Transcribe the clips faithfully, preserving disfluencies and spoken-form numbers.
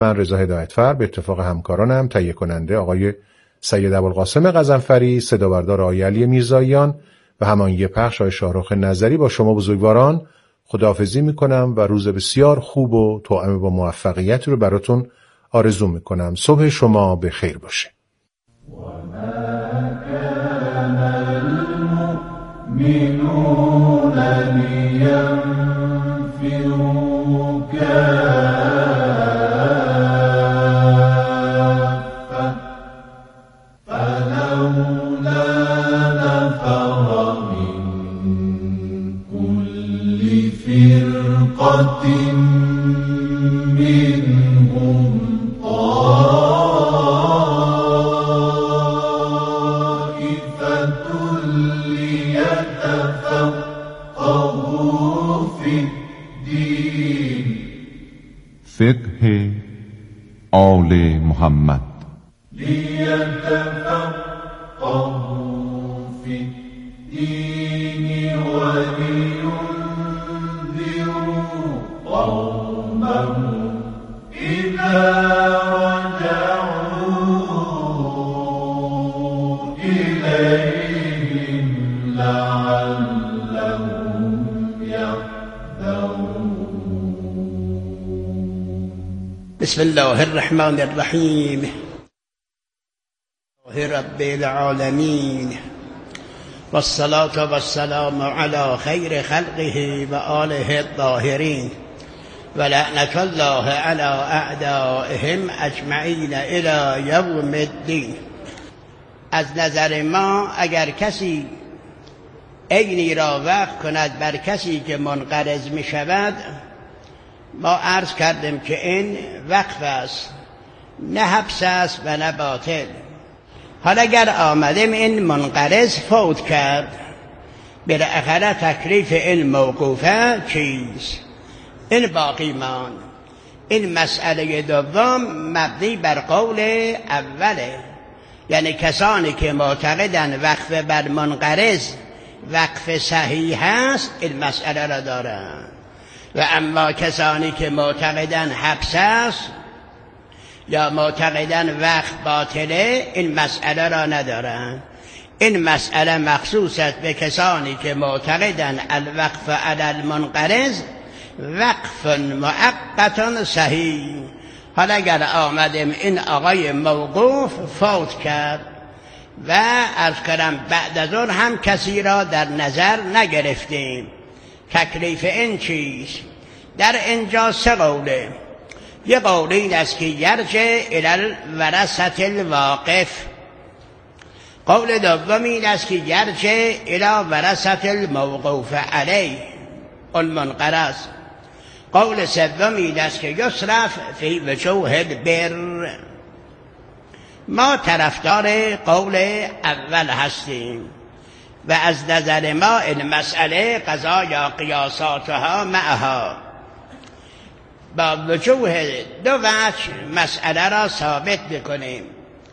من رضا هدایتفر به اتفاق همکارانم تهیه کننده آقای سید ابوالقاسم غضنفری، صدابردار آقای علی میرزاییان و هماهنگی پخش آقای شاهرخ نظری با شما بزرگواران خداحافظی میکنم و روز بسیار خوب و توأم با موفقیت رو براتون آرزو میکنم. صبح شما به خیر باشه. المؤمنون لينفروا كافة فلولا نفر من كل فرقة منهم فقه آل محمد ليتفقهوا في الدين ولينذروا قومهم إذا رجعوا إليهم لعلهم يحذرون. بسم الله الرحمن الرحيم رب العالمين والصلاة والسلام على خير خلقه وآله الطاهرين ولعنة الله على أعدائهم أجمعين إلى يوم الدين. از نظر ما اگر کسی عینی را وقف کند بر کسی که منقرض می شود، ما عرض کردیم که این وقف است، نه حبس است و نه باطل. حالا اگر آمدیم این منقرض فوت کرد، بالاخره تکلیف این موقوفه چیست؟ این باقی ماند. این مسئله دوم مبنی بر قول اوله، یعنی کسانی که معتقدن وقف بر منقرض وقف صحیح است این مسئله را دارند، و اما کسانی که معتقدن حبس است یا معتقدن وقف باطله این مسئله را ندارند. این مسئله مخصوص است به کسانی که معتقدن الوقف علی المنقرض وقف مؤقت صحیح. حالا اگر آمدیم این آقای موقوف فوت کرد و عرض کردم بعد از اون هم کسی را در نظر نگرفتیم، تکلیف این چیست؟ در اینجا سه قوله. یه قول این است که یرجع الی ورثة الواقف، قول دوم این است که یرجع الی ورثة الموقوف علیه المنقرض، قول سوم این است که یصرف فی وجوه البر. ما طرفدار قول اول هستیم و از نظر ما این مسئله قضا یا قیاساتها معها با وجوه دو وجه مسئله را ثابت بکنیم.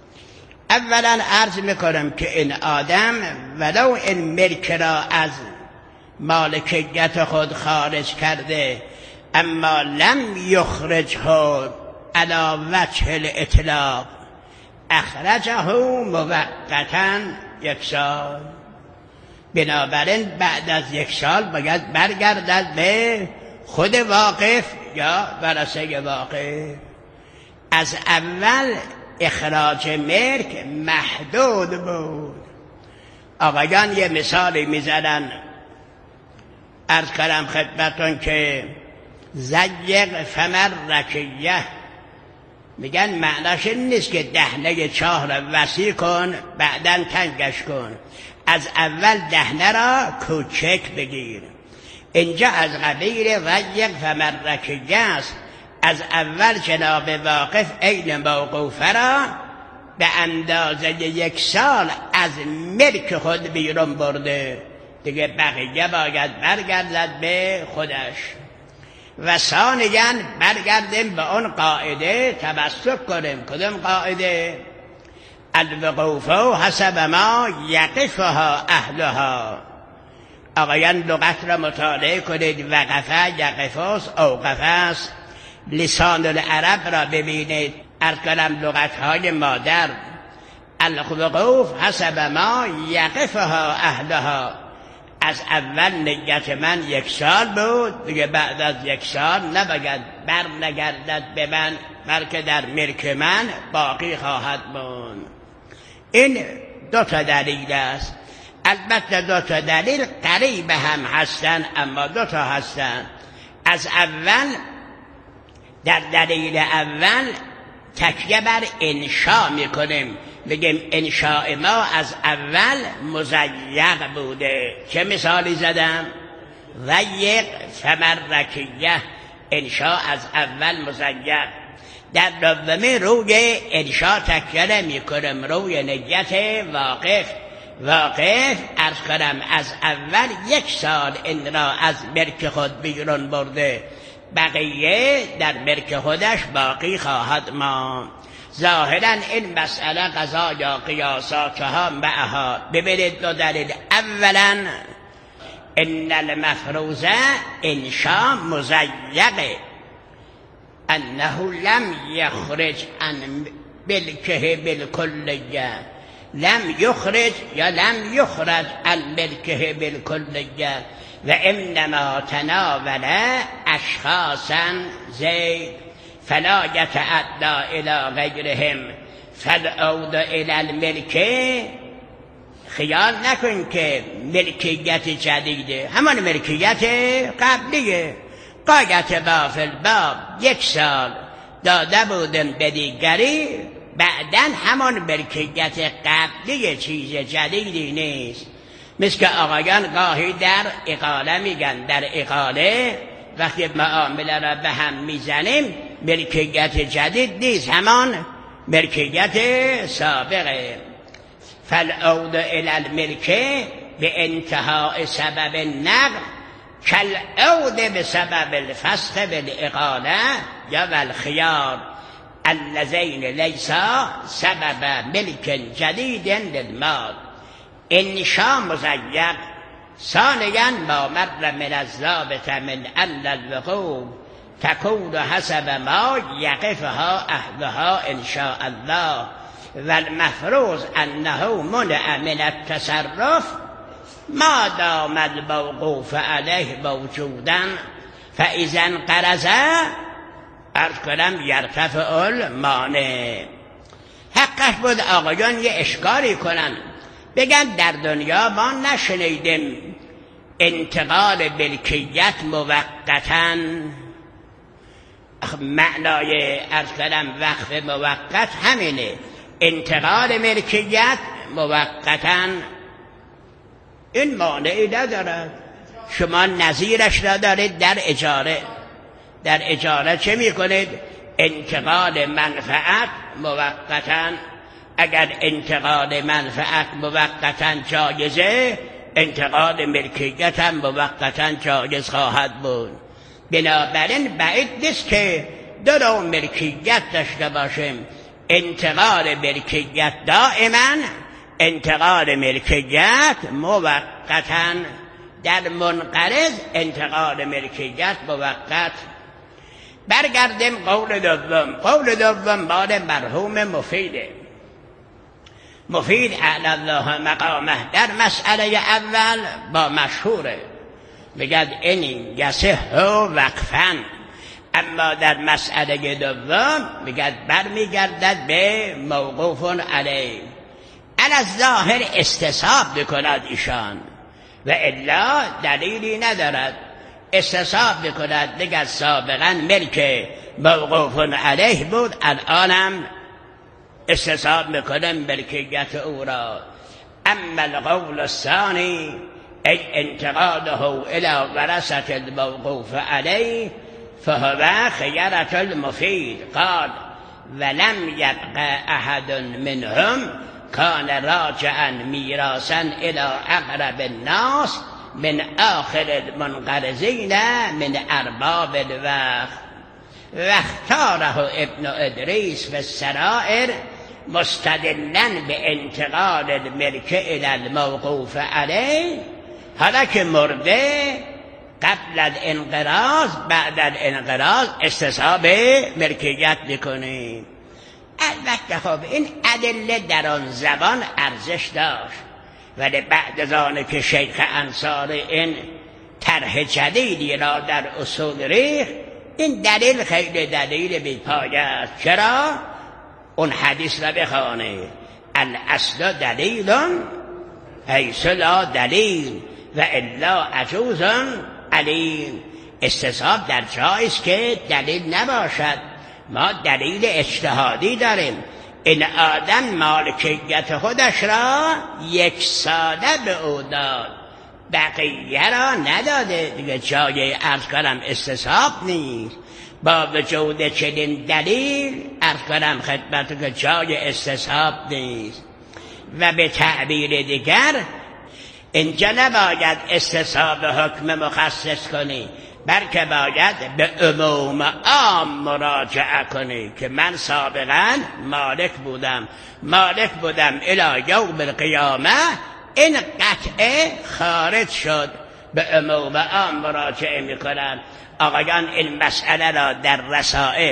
اولا عرض میکنم که این آدم ولو این ملک را از مالکیت خود خارج کرده، اما لم یخرجه علی وجه الاطلاق، اخرجه موقتا یک سال. بنابراین بعد از یک سال باید برگردد به خود واقف یا ورثه واقف. از اول اخراج ملک محدود بود. آقایان یه مثالی میزنن، عرض کردم خدمتون که زیق فمر رکیه، میگن معناش این نیست که دهنه چاه را وسیع کن بعداً تنگش کن، از اول دهنه را کوچک بگیر. اینجا از قبیل ضیق فمرکیه است، از اول جناب واقف عین موقوفه را به اندازه یک سال از ملک خود بیرون برده، دیگه بقیه باید برگردد به خودش. و ثانیاً برگردیم به اون قاعده تمسک کنیم. کدوم قاعده؟ الوقوف حسب ما یقفها اهلها. آقایان لغت را مطالعه کنید. وقفه یقفاست، اوقفه است. لسان العرب را ببینید، ارکنم لغتهای مادر، الوقوف حسب ما یقفها اهلها، از اول نیت من یک سال بود، دیگه بعد از یک سال نباید بر نگردد به من، بلکه در ملک من باقی خواهد بود. این دو تا دلیل است. البته دو تا دلیل قریب هم هستن، اما دو تا هستن. از اول، در دلیل اول تکیه بر انشا میکنیم، بگیم انشاء ما از اول مزیق بوده. چه مثالی زدم؟ ضیق فمرکیه، انشا از اول مزیق. در دومی روی انشا تکیه نمی کنم، روی نیت واقف. واقف عرض کنم از اول یک سال این را از ملک خود بیرون برده، بقیه در ملک خودش باقی خواهد ماند. ظاهرا این مسئله قضا یا قیاساتها معها. ببینید دو دلیل. اولا ان المفروضه انشا مزیقه، انه لم یخرج عن ملکه بالکلیه، لم یخرج یا لم یخرج عن ملکه بالکلیه و انما تناول اشخاصا زید فلا یتعدی الی غیرهم فالعود الی الملک. خیال نکن که ملکیت جدیده، همان ملکیت قبلیه. قایت با فی الباب یک سال داده بودن به دیگری، بعدن همان ملکیت قبلی، چیز جدیدی نیست. مثل که آقایان گاهی در اقاله میگن، در اقاله وقتی معامله را به هم میزنیم ملکیت جدید نیست، همان ملکیت سابقه. فالعود الی الملک به انتهاء سبب النقل کالعود به سبب الفسخ بالاقاله یا والخیار اللذین لیسا سبب ملک جدید للمال. انشا مزیق. ثانیا ما مر من الضابط من ان الوقوف تكون حسب ما يقفها اهلها ان شاء الله والمفروض انه منع من التصرف ما دام الموقوف عليه موجودا فاذا انقرض عرض کنم یرتفع المانع. حقش بود آقایان یه اشکالی کنن، بگن در دنیا ما نشنیدیم انتقال ملکیت موقتاً. معنای عرض کنم وقف موقت همینه، انتقال ملکیت موقتاً. این مانعی ندارد. شما نظیرش را دارید در اجاره. در اجاره چه میکنید؟ انتقال منفعت موقتاً. اگر انتقال منفعت موقتاً جایزه، انتقال ملکیت هم موقتاً جایز خواهد بود. بنابراین بعید نیست که دو نوع ملکیت داشته باشیم، انتقال ملکیت دائما، انتقال ملکیت موقتاً. در منقرض انتقال ملکیت موقت. برگردیم قول دوم. قول دوم مال مرحوم مفیده. مفید اعلی الله مقامه در مسئله اول با مشهوره، بگد این یصح وقفا، اما در مسئله دوم بگد برمیگردد به موقوف علیه. علی الظاهر استصحاب بکند ایشان و الا دلیلی ندارد. استصحاب بکند بگد سابقا ملک موقوف علیه بود، الانم استصحاب میکنم ملکیت او را. اما القول الثانی ای انتقاله الى ورثة الموقوف علیه فهو خیرة المفید. قال ولم یبق احد منهم کان راجعا میراثا الى اقرب الناس من آخر المنقرضین من ارباب الوقت. واختاره ابن ادریس فی السرائر مستدلا به انتقال الملک الى الموقوف علیه. حالا که مرده قبل الانقراض بعد الانقراض استصحاب ملکیت میکنیم. البته خب این ادله در آن زبان ارزش داشت، ولی بعد از آن که شیخ انصار این طرح جدیدی را در اصول ریخت، این دلیل خیلی دلیل بی‌پایه است. چرا؟ اون حدیث را بخوانید: الاصل دلیل حیث لا دلیل و الا عجوز علیم. استصحاب در جایی است که دلیل نباشد. ما دلیل اجتهادی داریم. این آدم مالکیت خودش را یک ساله به او داد، بقیه را نداده، دیگه جای عرض کنم استصحاب نیست. با وجود چنین دلیل عرض کنم خدمت که جای استصحاب نیست. و به تعبیر دیگر اینجا نباید استصحاب حکم مخصص کنی، بلکه باید به عموم عام مراجعه کنی که من سابقا مالک بودم مالک بودم الی یوم القیامه، این قطعه خارج شد، به عموم عام مراجعه میکنن. آقایان این مسئله را در رسائل،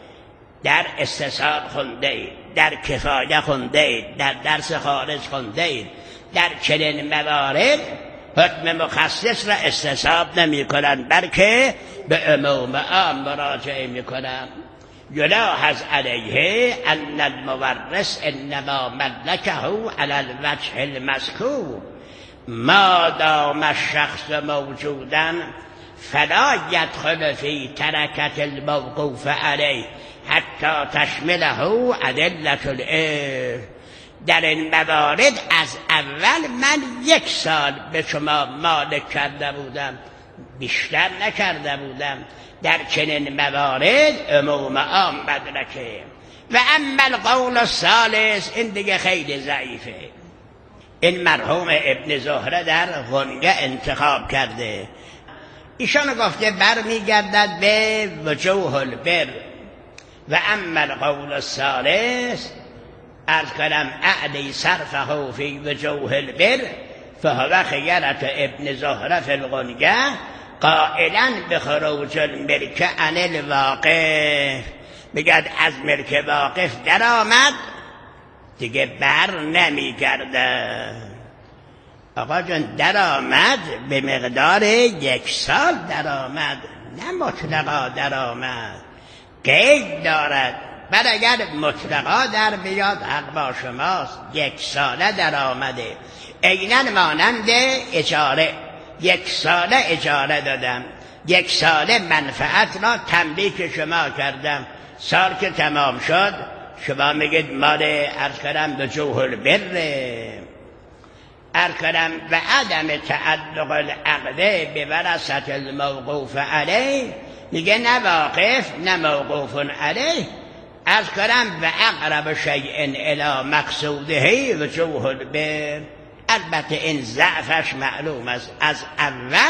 در استصحاب خونده اید، در کفایه خونده اید، در درس خارج خونده اید. در چنین موارد حکم مخصص را استصحاب نمی کنند، بلکه به عموم عام مراجعه می کنند. یلاحظ علیه ان المورث انما ملکه علی الوجه المذکور ما دام الشخص موجودا فلا يدخل فی ترکت الموقوف علیه حتی تشمله ادلة الارث. در این موارد از اول من یک سال به شما مالک کرده بودم، بیشتر نکرده بودم. در چنین موارد عموم عام مدرکه. و اما القول الثالث، این دیگه خیلی ضعیفه. این مرحوم ابن زهره در غنیه انتخاب کرده. ایشان گفته برمیگردد به وجوه البر. و اما القول الثالث از کنم اعلی صرفه فی وجوه البر فهو خیرت ابن زهره فی الغنیه قائلا بخروج الملک عن الواقف. بگد از ملک واقف در آمد دیگه بر نمیگرده. آقا جان در آمد به مقدار یک سال در آمد، نه مطلقا در آمد، قید دارد. بعد اگر مطلقا در بیاد حق با شماست. یک ساله در آمده، عیناً مانند اجاره. یک ساله اجاره دادم، یک ساله منفعت را تملیک شما کردم. سال که تمام شد شما میگید مال عرض کردم وجوه البر. عرض کردم و عدم تعلق العقد به ورثة الموقوف علیه، میگه نه واقف نه موقوف علیه. عرض کردم و اقرب شیء الی مقصوده وجوه البر. البته این ضعفش معلوم است. از اول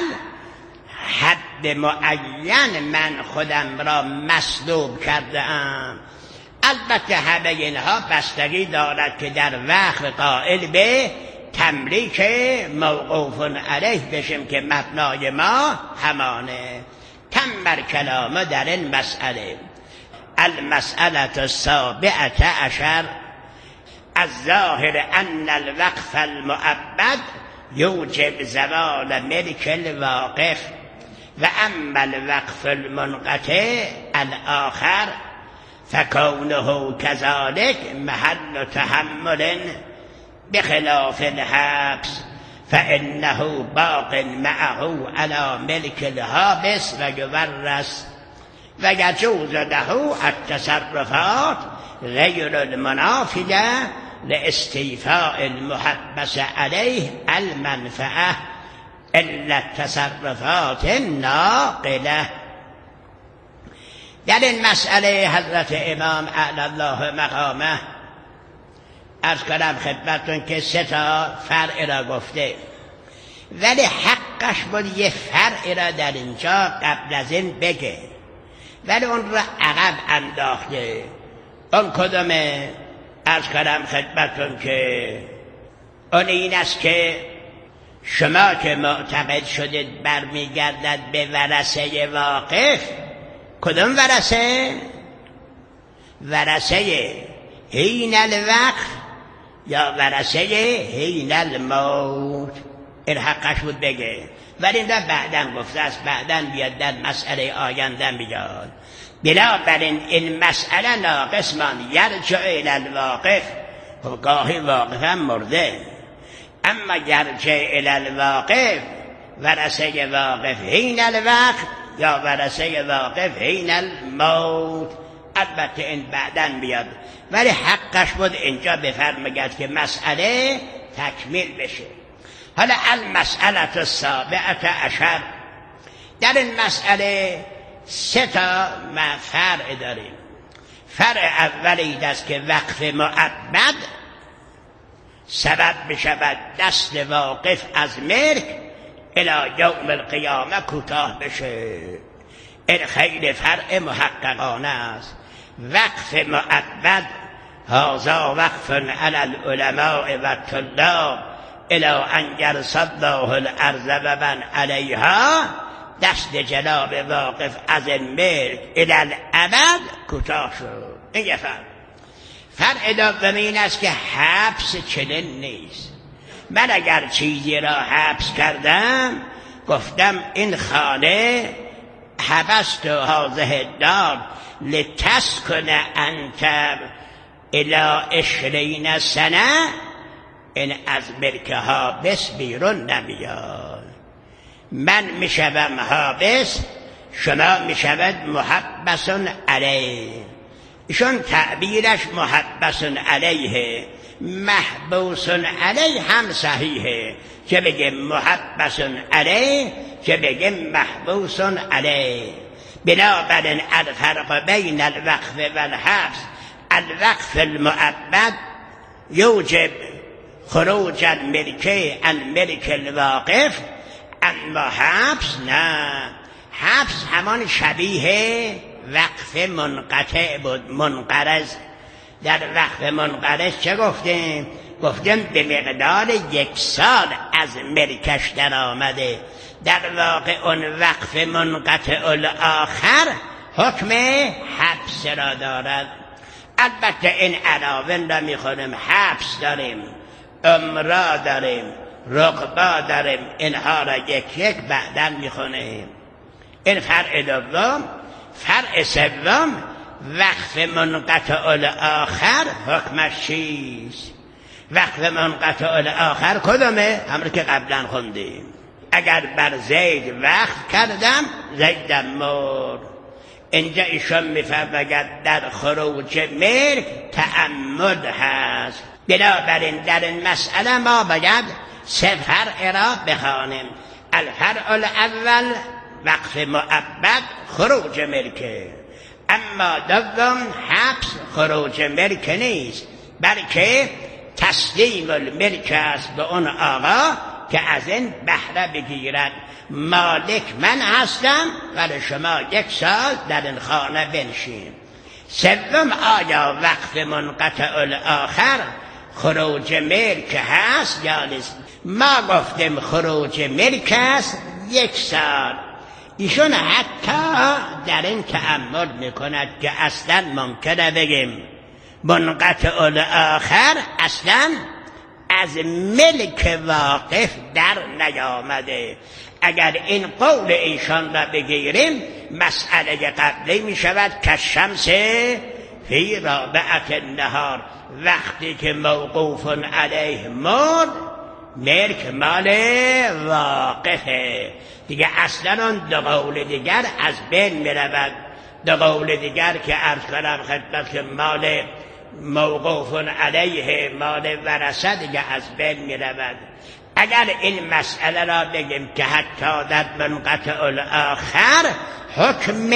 حد معین من خودم را مسلوب کرده ام. البته همه اینها بستگی دارد که در وقت قائل به تملیک موقوف علیه بشیم که مبنای ما همانه. تم کلامه در این مسئله. المسألة السابعة عشر الظاهر ان الوقف المؤبد یوجب زوال ملک الواقف و اما الوقف المنقطع الاخر فکونه كذلك محل تحمل بخلاف الحبس فانه باق معه على ملك الحابس و یورث و یجوز له التصرفات غیر المنافیه لاستیفاء المحبس علیه المنفعه الا التصرفات الناقله. در این مسئله حضرت امام اعلی الله مقامه عرض کنم خدمتتون که سه تا فرع را گفته، ولی حقش بود یه فرع را در اینجا قبل از این بگه، ولی اون را عقب انداخته. اون کدومه؟ عرض کنم خدمتتون که اون این است که شما که معتقد شدید برمیگردد به ورثه واقف، کدوم ورثه؟ ورثه حین الوقف یا ورثه حین الموت؟ این حقش بود بگه، ولی این بعداً گفته است، بعداً بیاد در مسئله آینده بیاد. بنابراین این مسئله ناقص مان، یرجع الی الواقف. و گاهی واقف هم مرده، اما یرجع الی الواقف، ورثه واقف حین الوقت یا ورثه واقف حین الموت. البته این بعداً بیاد، ولی حقش بود اینجا بفرماید که مسئله تکمیل بشه. حالا المسئله السابعه عشر، در این مسئله سه تا فرع داریم. فرع اولی است که وقف مؤبد سبب بشود دست واقف از ملک الی یوم القیامه کوتاه بشه. این خیلی فرع محققانه است. وقف مؤبد هذا وقف علی العلماء و الطلاب الی ان یرث الله الارض و من علیها، دست جناب واقف از ملک الی الابد کوتاه شد. این یه فرق. فرق دوم این است که حبس چنین نیست. من اگر چیزی را حبس کردم، گفتم این خانه حبست هذه الدار لتسکن انت الی عشرین سنه، این از ملک حابس بیرون نمیاد. من میشوم حابس، شما میشود محبس علیه. ایشون تعبیرش محبس علیه، محبوس علیه هم صحیحه، که بگیم محبس علیه که بگیم محبوس علیه. بنابراین الفرق بین الوقف و الحبس، الوقف المؤبد یوجب خروج الملک عن ملک الواقف، اما حبس نه. حبس همان شبیه وقف منقطع بود، منقرض. در وقف منقرض چه گفتیم؟ گفتیم به مقدار یک سال از ملکش در آمده. در واقع اون وقف منقطع الاخر حکم حبس را دارد. البته این علاوه را میخونیم، حبس داریم، امرا داریم، رقبا داریم، اینها را یک یک بعداً میخونیم. این فرع دوم. فرع سوم، وقف منقطع الاخر حکمش چیست؟ وقف منقطع الاخر کدومه؟ همون که قبلا خوندیم. اگر بر زید وقف کردم، زیدم مرد. اینجا ایشون میفرماید در خروج ملک تعمد هست. بنابراین در این مسئله ما باید سه فرع را بخوانیم. الفرع الاول وقف مؤبد خروج ملکه، اما دوم حبس خروج ملک نیست، بلکه تسلیم الملک است به اون آقا که از این بهره بگیرد. مالک من هستم ولی شما یک سال در این خانه بنشین. سوم، آیا وقف منقطع الاخر خروج ملک هست یا نیست؟ ما گفتیم خروج ملک است یک سال. ایشون حتی در این تأمل میکند که اصلا ممکنه بگیم منقطع الاخر اصلا از ملک واقف در نیامده. اگر این قول ایشان را بگیریم، مسئله قبلی می شود که شمس فی رابعه النهار، وقتی که موقوف علیه مرد ملک مال واقفه دیگه. اصلا اون دو قول دیگر از بین می رود. دو قول دیگر که عرض کنم خدمت که مال موقوف علیه مال ورثه دیگه از بین می رود. اگر این مسئله را بگیم که حتی در منقطع الاخر حکم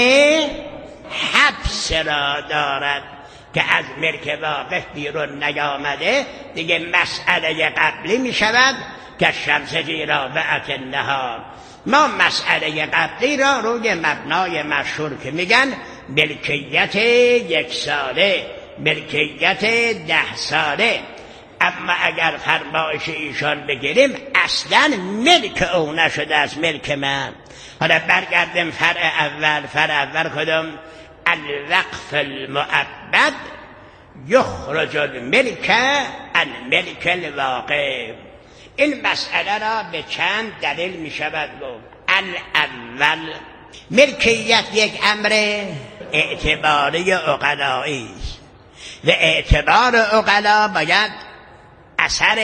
حبس را دارد که از ملک واقف بیرون نیامده، دیگه مسئله قبلی می شود که شمس فی رابعه النهار. ما مسئله قبلی را روی مبنای مشهور که میگن ملکیت یک ساله، ملکیت ده ساله، اما اگر فرمایش ایشان بگیریم اصلا ملک او نشده از ملک من. حالا برگردیم فرع اول. فرع اول کدوم؟ الوقف المؤبد یخرج الملک عن ملک الواقع. این مسئله را به چند دلیل می شود گفت. الاول، ملکیت یک امر اعتباری عقلایی است و اعتبار عقلا باید اثر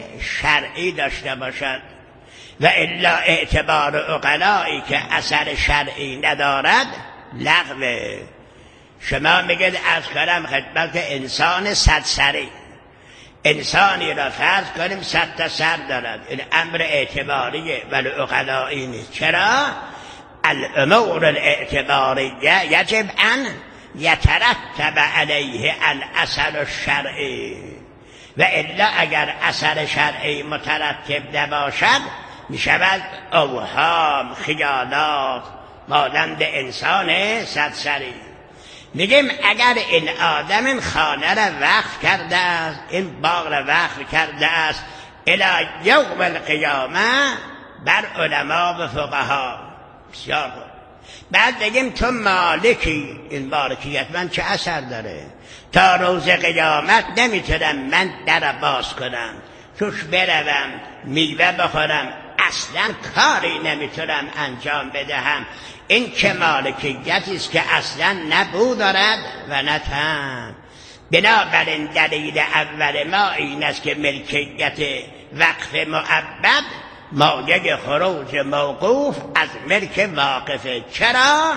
شرعی داشته باشد و الا اعتبار عقلایی که اثر شرعی ندارد لغوه. شما میگید از کلم خدمت که انسان صد سری، انسانی را فرض کنیم صد تا سر دارد، این امر اعتباریه ولی عقلایی نیست. چرا؟ الامور الاعتباریه یجب ان یترتب علیه الاثر الشرعی و الا اگر اثر شرعی مترتب نباشد می شود اوهام، خیالات مانند انسان صد سری. میگیم اگر این آدم این خانه را وقف کرده است، این باغ را وقف کرده است الی یوم القیامه بر علما و فقها، بسیار خوب. بعد بگیم تو مالکی، این مالکیت من چه اثر داره؟ تا روز قیامت نمیتونم من در باز کنم، توش بروم میوه بخورم، اصلا کاری نمیتونم انجام بدهم. این که مالکیتی است که اصلا نبود دارد و نه تن. بنابراین دلیل اول ما این است که ملکیت وقف معبد مایه خروج موقوف از ملک واقفه. چرا؟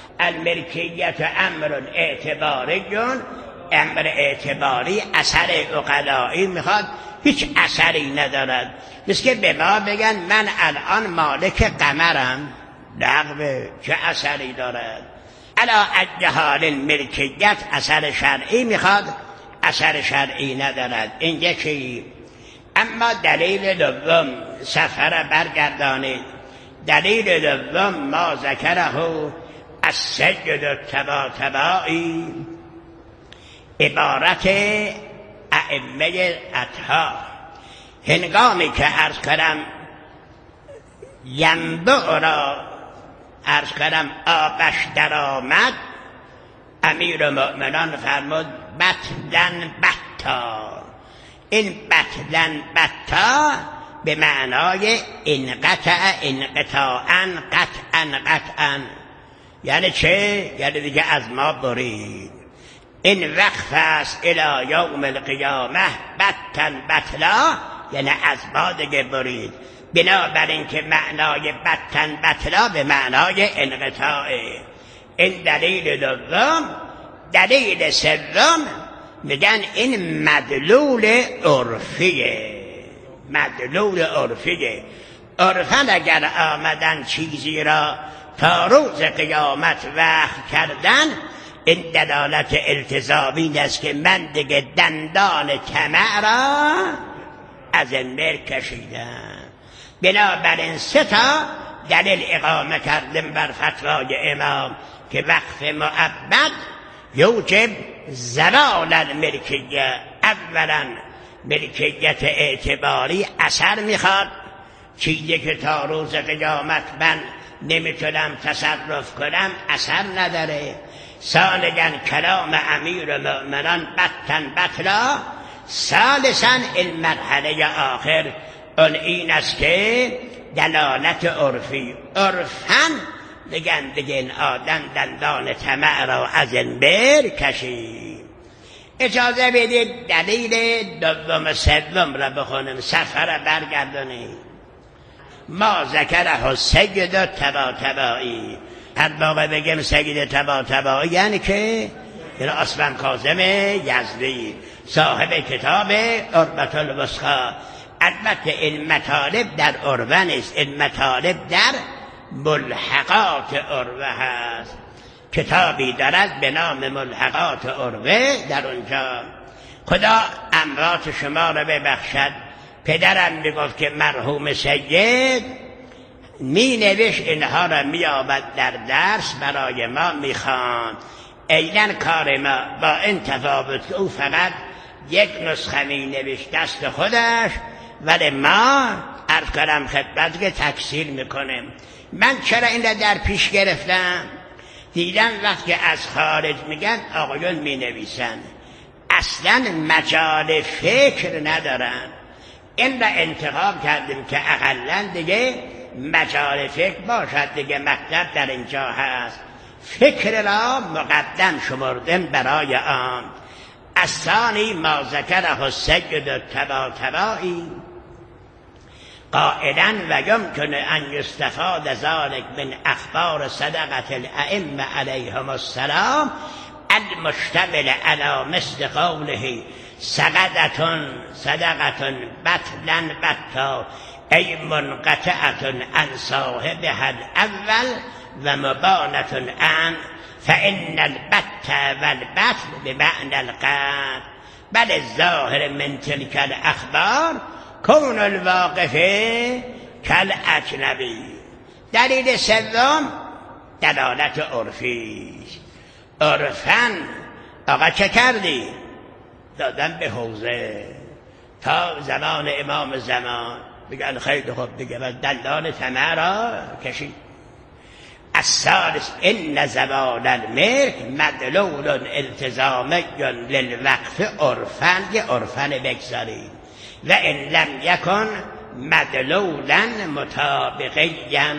الملکیت امر اعتباری، امر اعتباری اثر عقلایی میخواد، هیچ اثری ندارد. مثل که به ما بگن من الان مالک قمرم، لغوه، چه اثری دارد؟ علا اجهال ملکیت اثر شرعی میخواد، اثر شرعی ندارد. این یکی. اما دلیل دوم، سفر برگردانید. دلیل دوم ما ذکره از سید الطباطبایی، عبارت ائمه اطهار. هنگامی که عرض کردم ینبع را عرض کردم آبش در آمد، امیر مؤمنان فرمود بطلن بطا. این بطلن بطا به معنای انقطع انقطاعا قطعا قطعا. یعنی چه؟ یعنی دیگه از ما برید. این وقف است الی یوم القیامه بطن بطلا، یعنی از ما دیگه برید. بنابراین که معنای بطن بطلا به معنای انقطاعه. این دلیل دوم. دلیل سوم میگن این مدلول عرفیه، مدلول عرفیه. عرفاً اگر آمدن چیزی را تا روز قیامت وقف کردن، این دلالت التزامی است که من دیگه دندان طمع را از این مر کشیدم. بنابراین سه تا دلیل اقامه کردیم بر فتوای امام که وقف معبد یوجب زوال الملکیه. اولا ملکیت اعتباری اثر میخواد، چیزی که تا روز قیامت من نمیتونم تصرف کنم اثر نداره. ثانیاً کلام امیر مؤمنان بطن بطلا. ثالثاً این مرحله آخر اون این است که دلالت عرفی. عرفاً دیگن دیگه این آدم دندان طمع را از این بر کشید. اجازه بدید دلیل دوم سوم را بخونیم، سفر را برگردانید. ما ذکره سید طباطبایی. هر موقع بگیم سید طباطبایی یعنی که این اصلا کاظم یزدی صاحب کتاب عربة الوثقی. البته این مطالب در عروه نیست، این مطالب در ملحقات عروه هست. کتابی دارد به نام ملحقات عروه. در اونجا خدا اموات شما را ببخشد، پدرم میگفت که مرحوم سید می نوشت اینها را می آمد در درس برای ما می خواند. ایدن کار ما با این تفاوت که او فقط یک نسخه می نوشت دست خودش، ولی ما عرض کنم خدمت که تکثیر میکنیم. من چرا این را در پیش گرفتم؟ دیدم وقتی از خارج میگن آقایون می نویسن اصلا مجال فکر ندارن. این را انتخاب کردیم که اقلا دیگه مجال فکر باشد دیگه. مطلب در اینجا هست، فکر را مقدم شمردم برای آن. الثانی ما ذکره السید الطباطبایی قائلا و یمکن ان یستفاد ذلك من اخبار صدقه الائمه علیهم السلام المشتمل على مثل قوله صدقه صدقه بطلا بطا ای منقطعه عن صاحبها الاول و مبانه عن فإن البت والبطل بمعنى القطع بل الظاهر من تلك الاخبار کون الواقف کالاجنبی. دلیل سوم دلالت عرفی. عرفاً آقا چه کردی؟ دادن به حوزه تا زمان امام زمان بگن خیلی خوب دیگه و دلال ثمر را کشید. الثالث ان زوال الملک مدلول التزامی للوقف عرفاً. یه عرفاً بگذارید و ان لم یکن مدلولا مطابقیا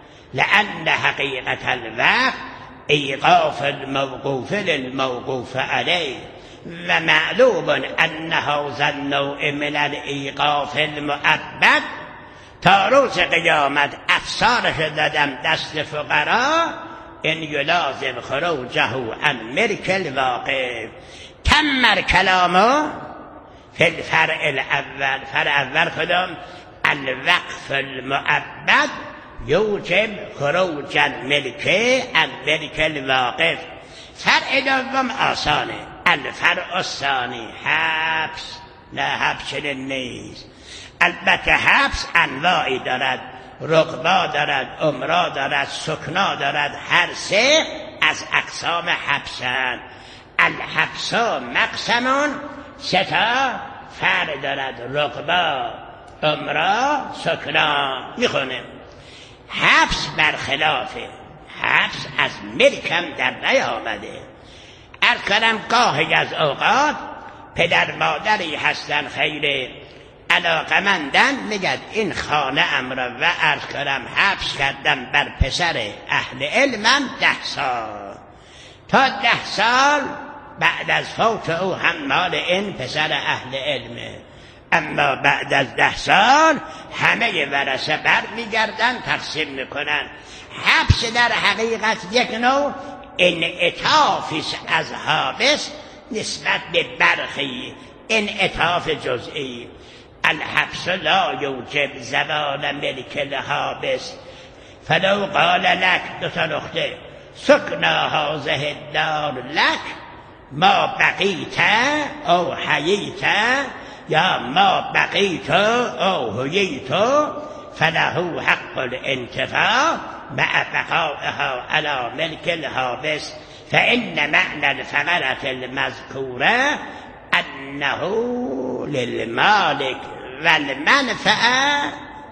لأن حقیقت الوقف ایقاف الموقوف للموقوف علیه و معلوم ان هذا النوع من الایقاف المؤبد تا روز قیامت افسارش دادم دست فقرا ان یلازم خروجه عن ملک الواقف. تم کلامه فی الفرع الاول. فرع اول کدام؟ الوقف المؤبد یوجب خروج الملک عن ملک الواقف. فرع دوم آسانه. الفرع الثانی حبس. نه حبس نیست. البته حبس انواعی دارد، رقبا دارد، عمرا دارد، سکنا دارد. هر سه از اقسام حبسن. الحبس مقسمون سه تا فرع دارد، رقبا، عمرا، سکنا. میخونم حبس برخلافه. حبس از ملکم در نیامده. عرض کنم گاهی از اوقات پدر مادری هستن خیلی علاقمندن، میگد این خانه امر و عرض کنم حبس کردم بر پسر اهل علمم ده سال. تا ده سال بعد از فوت او هم مال این پسر اهل علمه، اما بعد از ده سال همه ورثه بر میگردن تقسیم میکنن. حبس در حقیقت یک نوع انعطافی از حابس نسبت به برخی، انعطاف جزئی. الحبس لا یوجب زوال ملک الحابس. فلو قال لك دو تا نقطه سکنا هذه الدار لك ما بقیت او حییت یا ما بقیت او حییت فله حق الانتفاع مع بقائها على ملك الحابس. فإن معنى الفقرة المذكورة أنه للمالك والمنفعة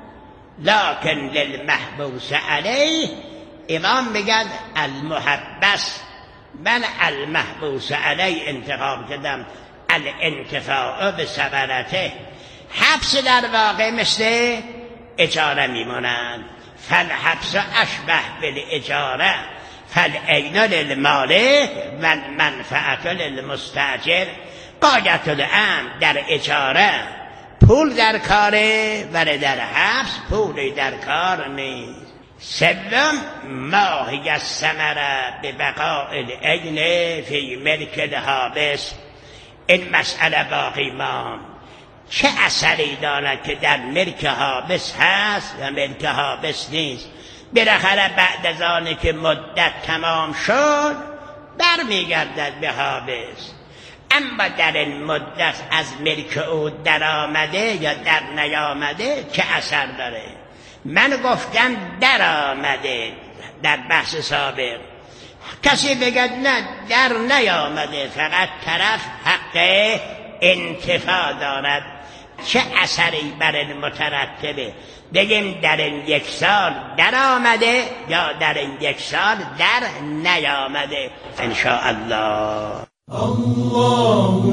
لكن للمحبوس عليه. امام بگد المحبس، من المحبوس علیه انتخاب کردم الانتفاع به ثمرته. حبس در واقع مثل اجاره میمونند. فالحبس اشبه بالاجاره فالعین للمالک والمنفعة للمستاجر. غایت الامر در اجاره پول در کاره ولی در حبس پولی در کار نیست. سوم ما هی الثمره ببقاء العین فی ملک الحابس. این مسئله باقی ماند. چه اثری دارد که در ملک حابس هست و ملک حابس نیست؟ بالاخره بعد از آنی که مدت تمام شد برمیگردد به حابس. اما در این مدت از ملک او در آمده یا در نیامده چه اثر داره؟ من گفتم در آمده در بحث سابق. کسی بگد نه در نیامده، فقط طرف حق انتفاع دارد، چه اثری بر این مترتبه؟ بگیم در این یک سال در آمده یا در این یک سال در نیامده. انشاءالله. الله